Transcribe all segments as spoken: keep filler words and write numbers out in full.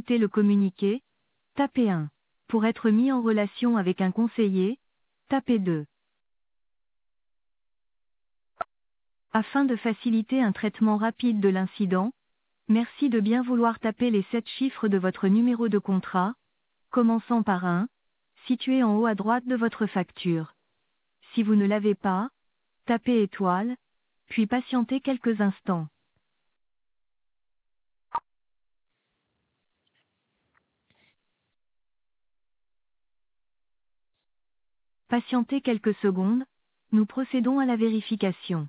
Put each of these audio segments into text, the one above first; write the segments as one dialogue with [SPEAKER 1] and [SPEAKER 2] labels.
[SPEAKER 1] écouter le communiqué, tapez un. Pour être mis en relation avec un conseiller, tapez deux. Afin de faciliter un traitement rapide de l'incident, merci de bien vouloir taper les sept chiffres de votre numéro de contrat, commençant par un, situé en haut à droite de votre facture. Si vous ne l'avez pas, tapez étoile, puis patientez quelques instants. Patientez quelques secondes, nous procédons à la vérification.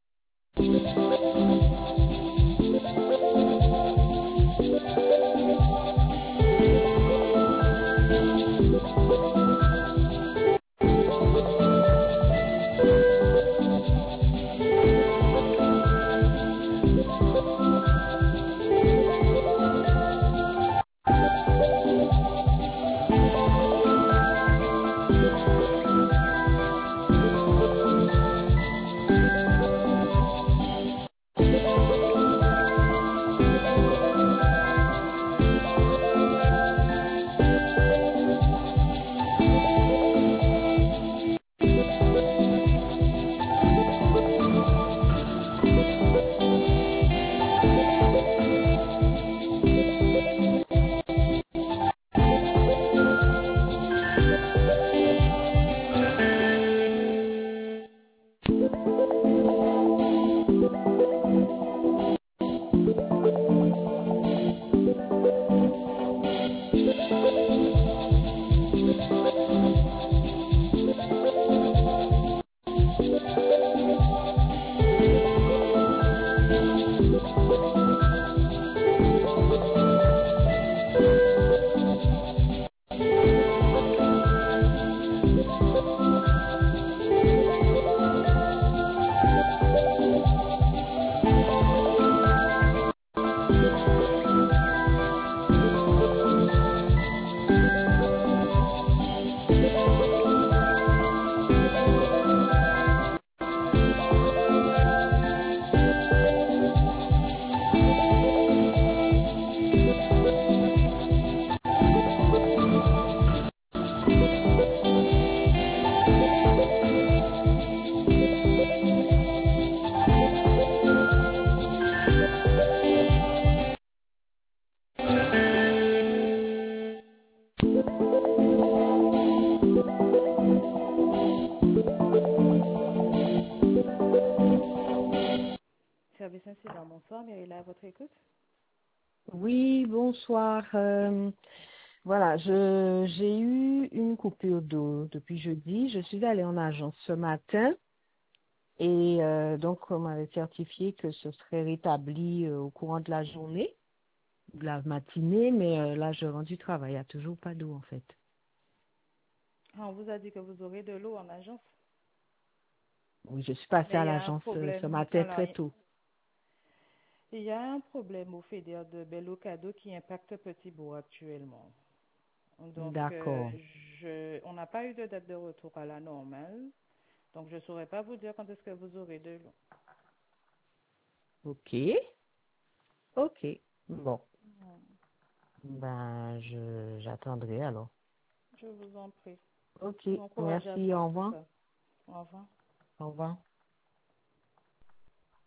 [SPEAKER 2] Service incident, bonsoir, Myrilla, à votre écoute.
[SPEAKER 3] Oui, bonsoir. Euh, voilà, je j'ai eu une coupure d'eau depuis jeudi. Je suis allée en agence ce matin et euh, donc on m'avait certifié que ce serait rétabli euh, au courant de la journée, de la matinée, mais euh, là je rentre du travail, il n'y a toujours pas d'eau en fait.
[SPEAKER 2] Ah, on vous a dit que vous aurez de l'eau en agence,
[SPEAKER 3] Oui, je suis passée
[SPEAKER 2] mais
[SPEAKER 3] à
[SPEAKER 2] il y a un
[SPEAKER 3] l'agence euh, ce
[SPEAKER 2] problème.
[SPEAKER 3] matin
[SPEAKER 2] Alors,
[SPEAKER 3] très tôt.
[SPEAKER 2] il y a un problème au fédère de Bellocado qui impacte Petit-Bourg actuellement. Donc, euh,
[SPEAKER 3] D'accord.
[SPEAKER 2] je, on n'a pas eu de date de retour à la normale. Donc, je ne saurais pas vous dire quand est-ce que vous aurez de l'eau.
[SPEAKER 3] Ok. Ok. Bon. Ben je j'attendrai alors.
[SPEAKER 2] Je vous en prie.
[SPEAKER 3] Ok.
[SPEAKER 2] Bon courage à
[SPEAKER 3] Merci.
[SPEAKER 2] vous en
[SPEAKER 3] Au
[SPEAKER 2] tout
[SPEAKER 3] revoir.
[SPEAKER 2] cas. Au revoir.
[SPEAKER 3] Au revoir.